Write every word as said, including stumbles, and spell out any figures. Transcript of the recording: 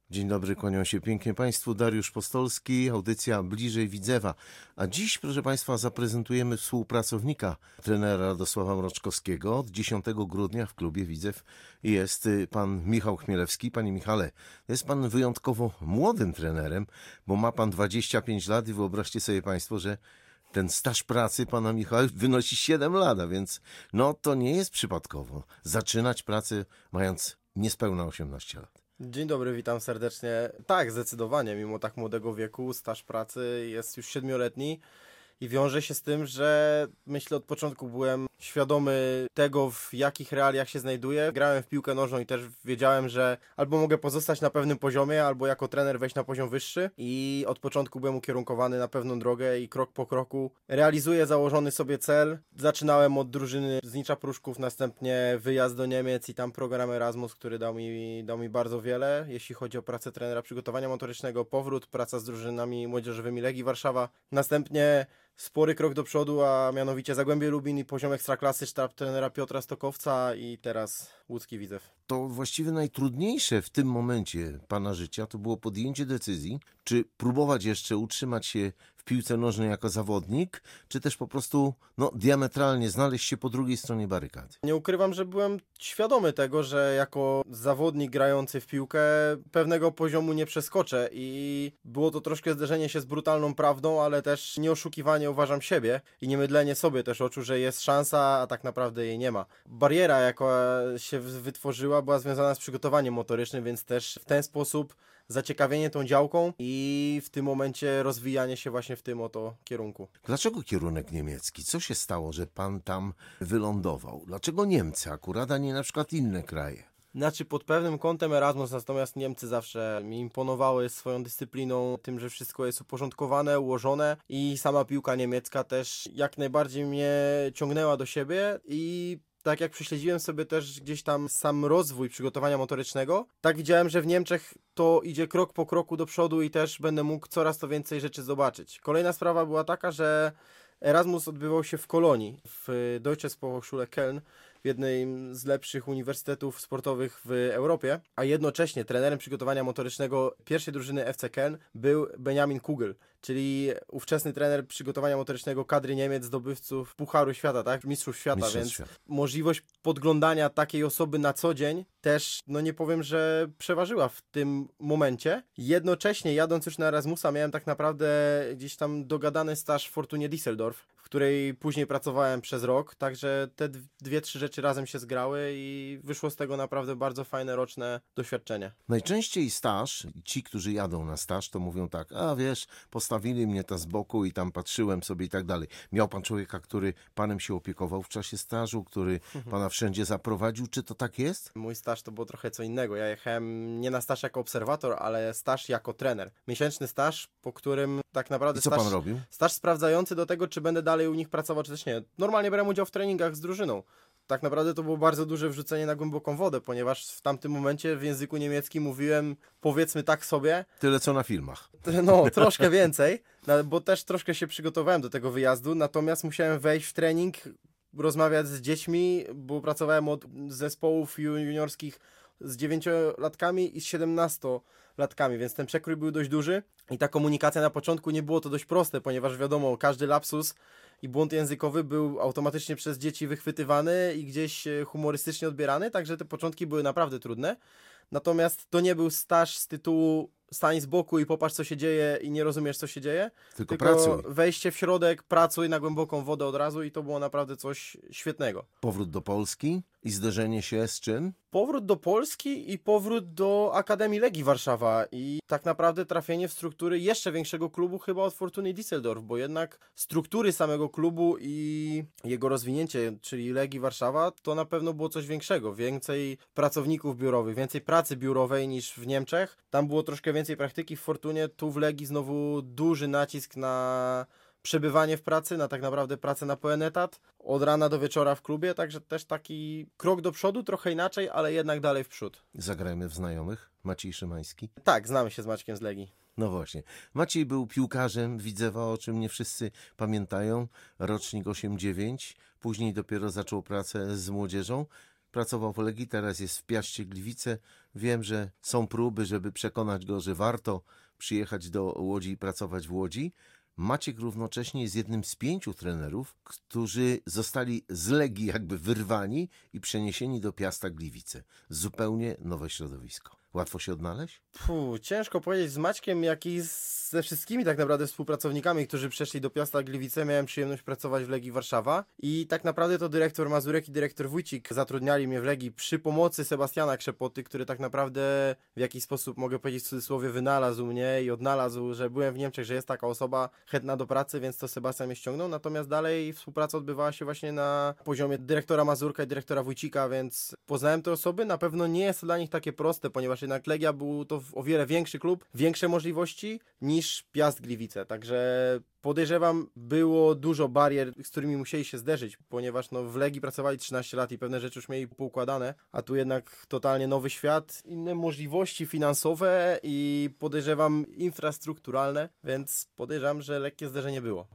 Dzień dobry, kłaniam się pięknie Państwu. Dariusz Postolski, audycja Bliżej Widzewa. A dziś, proszę Państwa, zaprezentujemy współpracownika trenera Radosława Mroczkowskiego. Od dziesiątego grudnia w klubie Widzew jest pan Michał Chmielewski. Panie Michale, jest pan wyjątkowo młodym trenerem, bo ma pan dwadzieścia pięć lat i wyobraźcie sobie Państwo, że ten staż pracy pana Michała wynosi siedem lat, a więc no to nie jest przypadkowo zaczynać pracę mając niespełna osiemnaście lat. Dzień dobry, witam serdecznie. Tak, zdecydowanie, mimo tak młodego wieku staż pracy jest już siedmioletni i wiąże się z tym, że myślę od początku byłem świadomy tego, w jakich realiach się znajduję. Grałem w piłkę nożną i też wiedziałem, że albo mogę pozostać na pewnym poziomie, albo jako trener wejść na poziom wyższy i od początku byłem ukierunkowany na pewną drogę i krok po kroku realizuję założony sobie cel. Zaczynałem od drużyny z Nicza Pruszków, następnie wyjazd do Niemiec i tam program Erasmus, który dał mi, dał mi bardzo wiele, jeśli chodzi o pracę trenera przygotowania motorycznego, powrót, praca z drużynami młodzieżowymi Legii Warszawa, następnie spory krok do przodu, a mianowicie Zagłębie Lubin i poziom ekstraklasy, sztab trenera Piotra Stokowca i teraz łódzki Widzew. To właściwie najtrudniejsze w tym momencie pana życia to było podjęcie decyzji, czy próbować jeszcze utrzymać się w piłce nożnej jako zawodnik, czy też po prostu no, diametralnie znaleźć się po drugiej stronie barykad. Nie ukrywam, że byłem świadomy tego, że jako zawodnik grający w piłkę pewnego poziomu nie przeskoczę i było to troszkę zderzenie się z brutalną prawdą, ale też nieoszukiwanie uważam siebie i nie mydlenie sobie też oczu, że jest szansa, a tak naprawdę jej nie ma. Bariera, jaka się wytworzyła, była związana z przygotowaniem motorycznym, więc też w ten sposób zaciekawienie tą działką i w tym momencie rozwijanie się właśnie w tym oto kierunku. Dlaczego kierunek niemiecki? Co się stało, że pan tam wylądował? Dlaczego Niemcy akurat, a nie na przykład inne kraje? Znaczy pod pewnym kątem Erasmus, natomiast Niemcy zawsze mi imponowały swoją dyscypliną, tym, że wszystko jest uporządkowane, ułożone i sama piłka niemiecka też jak najbardziej mnie ciągnęła do siebie i tak jak prześledziłem sobie też gdzieś tam sam rozwój przygotowania motorycznego, tak widziałem, że w Niemczech to idzie krok po kroku do przodu i też będę mógł coraz to więcej rzeczy zobaczyć. Kolejna sprawa była taka, że Erasmus odbywał się w Kolonii, w Deutsche Sporthochschule Köln, w jednym z lepszych uniwersytetów sportowych w Europie, a jednocześnie trenerem przygotowania motorycznego pierwszej drużyny F C Köln był Benjamin Kugel, czyli ówczesny trener przygotowania motorycznego kadry Niemiec, zdobywców Pucharu Świata, tak, Mistrzów Świata, Mistrzostw więc świata. możliwość podglądania takiej osoby na co dzień też, no nie powiem, że przeważyła w tym momencie. Jednocześnie jadąc już na Erasmusa miałem tak naprawdę gdzieś tam dogadany staż w Fortunie Düsseldorf, w której później pracowałem przez rok, także te dwie, trzy rzeczy razem się zgrały i wyszło z tego naprawdę bardzo fajne roczne doświadczenie. Najczęściej staż, ci, którzy jadą na staż, to mówią tak, a wiesz, postawili mnie ta z boku i tam patrzyłem sobie i tak dalej. Miał pan człowieka, który panem się opiekował w czasie stażu, który pana wszędzie zaprowadził, czy to tak jest? Mój staż to było trochę co innego. Ja jechałem nie na staż jako obserwator, ale staż jako trener. Miesięczny staż, po którym tak naprawdę I co staż, pan robił? staż sprawdzający do tego, czy będę dalej u nich pracował, czy też nie. Normalnie brałem udział w treningach z drużyną. Tak naprawdę to było bardzo duże wrzucenie na głęboką wodę, ponieważ w tamtym momencie w języku niemieckim mówiłem, powiedzmy tak sobie, Tyle co na filmach. no troszkę więcej, no, bo też troszkę się przygotowałem do tego wyjazdu, natomiast musiałem wejść w trening, rozmawiać z dziećmi, bo pracowałem od zespołów juniorskich z dziewięciolatkami i z siedemnastolatkami, więc ten przekrój był dość duży i ta komunikacja na początku nie było to dość proste, ponieważ wiadomo, każdy lapsus i błąd językowy był automatycznie przez dzieci wychwytywany i gdzieś humorystycznie odbierany, także te początki były naprawdę trudne. Natomiast to nie był staż z tytułu stań z boku i popatrz co się dzieje i nie rozumiesz co się dzieje, Tylko, tylko pracuj. wejście w środek, pracuj na głęboką wodę od razu i to było naprawdę coś świetnego. Powrót do Polski i zderzenie się z czym? Powrót do Polski i powrót do Akademii Legii Warszawa i tak naprawdę trafienie w struktury jeszcze większego klubu chyba od Fortuny Düsseldorf, bo jednak struktury samego klubu i jego rozwinięcie, czyli Legii Warszawa, to na pewno było coś większego. Więcej pracowników biurowych, więcej pracy biurowej niż w Niemczech. Tam było troszkę więcej praktyki w Fortunie, tu w Legii znowu duży nacisk na przebywanie w pracy, na tak naprawdę pracę na pełen etat, od rana do wieczora w klubie, także też taki krok do przodu, trochę inaczej, ale jednak dalej w przód. Zagrajmy w znajomych. Maciej Szymański. Tak, znamy się z Maćkiem z Legii. No właśnie. Maciej był piłkarzem Widzewa, o czym nie wszyscy pamiętają. Rocznik osiem dziewięć. Później dopiero zaczął pracę z młodzieżą. pracował w Legii, teraz jest w Piaście Gliwice. Wiem, że są próby, żeby przekonać go, że warto przyjechać do Łodzi i pracować w Łodzi. Maciek równocześnie jest jednym z pięciu trenerów, którzy zostali z Legii jakby wyrwani i przeniesieni do Piasta Gliwice. Zupełnie nowe środowisko. Łatwo się odnaleźć? Puh, ciężko powiedzieć z Maćkiem, jak i ze wszystkimi tak naprawdę współpracownikami, którzy przeszli do Piasta Gliwice. Miałem przyjemność pracować w Legii Warszawa i tak naprawdę to dyrektor Mazurek i dyrektor Wójcik zatrudniali mnie w Legii przy pomocy Sebastiana Krzepoty, który tak naprawdę w jakiś sposób, mogę powiedzieć w cudzysłowie, wynalazł mnie i odnalazł, że byłem w Niemczech, że jest taka osoba chętna do pracy, więc to Sebastian mnie ściągnął. Natomiast dalej współpraca odbywała się właśnie na poziomie dyrektora Mazurka i dyrektora Wójcika, więc poznałem te osoby. Na pewno nie jest to dla nich takie proste, ponieważ jednak Legia był to o wiele większy klub, większe możliwości niż Piast Gliwice, także podejrzewam, było dużo barier, z którymi musieli się zderzyć, ponieważ no, w Legii pracowali trzynaście lat i pewne rzeczy już mieli poukładane, a tu jednak totalnie nowy świat, inne możliwości finansowe i podejrzewam infrastrukturalne, więc podejrzewam, że lekkie zderzenie było.